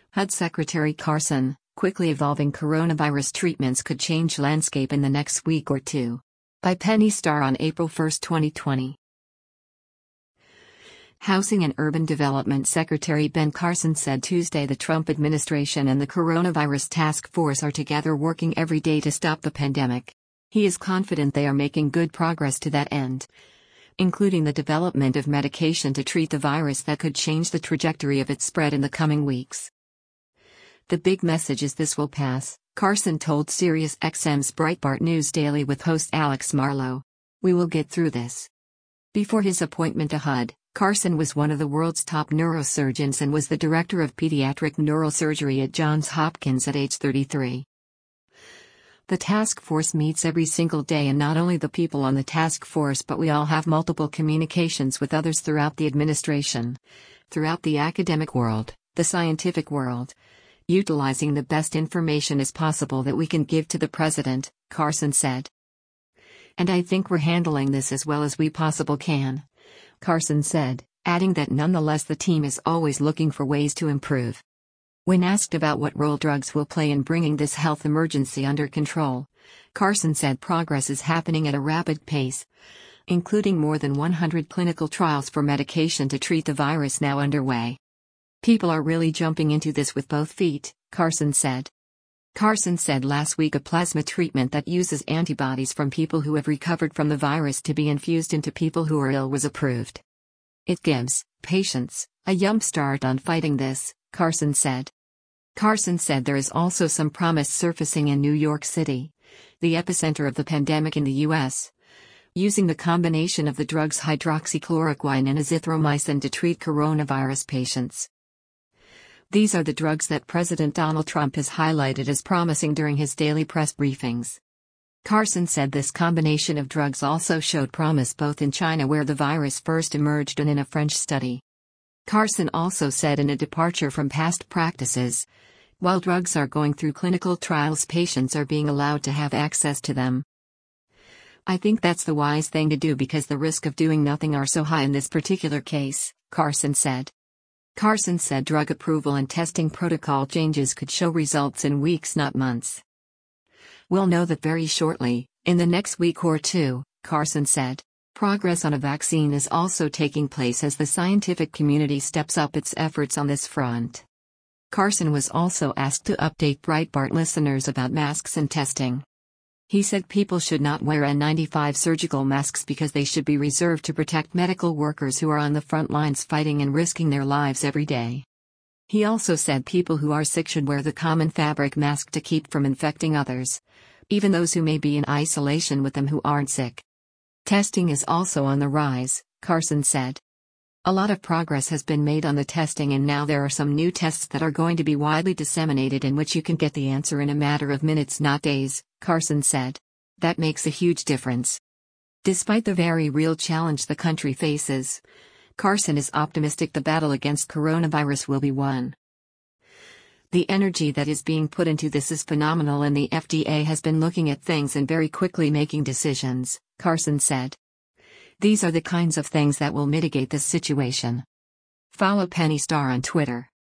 HUD Secretary Carson, quickly evolving coronavirus treatments could change landscape in the next week or two. By Penny Starr on April 1, 2020. Housing and Urban Development Secretary Ben Carson said Tuesday the Trump administration and the Coronavirus Task Force are together working every day to stop the pandemic. He is confident they are making good progress to that end, including the development of medication to treat the virus that could change the trajectory of its spread in the coming weeks. "The big message is this will pass," Carson told SiriusXM's Breitbart News Daily with host Alex Marlow. "We will get through this." Before his appointment to HUD, Carson was one of the world's top neurosurgeons and was the director of pediatric neurosurgery at Johns Hopkins at age 33. "The task force meets every single day, and not only the people on the task force, but we all have multiple communications with others throughout the administration, throughout the academic world, the scientific world, utilizing the best information as possible that we can give to the president," Carson said. "And I think we're handling this as well as we possibly can," Carson said, adding that nonetheless the team is always looking for ways to improve. When asked about what role drugs will play in bringing this health emergency under control, Carson said progress is happening at a rapid pace, including more than 100 clinical trials for medication to treat the virus now underway. "People are really jumping into this with both feet," Carson said. Carson said last week a plasma treatment that uses antibodies from people who have recovered from the virus to be infused into people who are ill was approved. "It gives patients a jump start on fighting this," Carson said. Carson said there is also some promise surfacing in New York City, the epicenter of the pandemic in the U.S., using the combination of the drugs hydroxychloroquine and azithromycin to treat coronavirus patients. These are the drugs that President Donald Trump has highlighted as promising during his daily press briefings. Carson said this combination of drugs also showed promise both in China, where the virus first emerged, and in a French study. Carson also said, in a departure from past practices, while drugs are going through clinical trials, patients are being allowed to have access to them. "I think that's the wise thing to do because the risk of doing nothing are so high in this particular case," Carson said. Carson said drug approval and testing protocol changes could show results in weeks, not months. "We'll know that very shortly, in the next week or two," Carson said. Progress on a vaccine is also taking place as the scientific community steps up its efforts on this front. Carson was also asked to update Breitbart listeners about masks and testing. He said people should not wear N95 surgical masks because they should be reserved to protect medical workers who are on the front lines fighting and risking their lives every day. He also said people who are sick should wear the common fabric mask to keep from infecting others, even those who may be in isolation with them who aren't sick. Testing is also on the rise, Carson said. "A lot of progress has been made on the testing, and now there are some new tests that are going to be widely disseminated in which you can get the answer in a matter of minutes, not days," Carson said. "That makes a huge difference." Despite the very real challenge the country faces, Carson is optimistic the battle against coronavirus will be won. "The energy that is being put into this is phenomenal, and the FDA has been looking at things and very quickly making decisions," Carson said. "These are the kinds of things that will mitigate this situation." Follow Penny Starr on Twitter.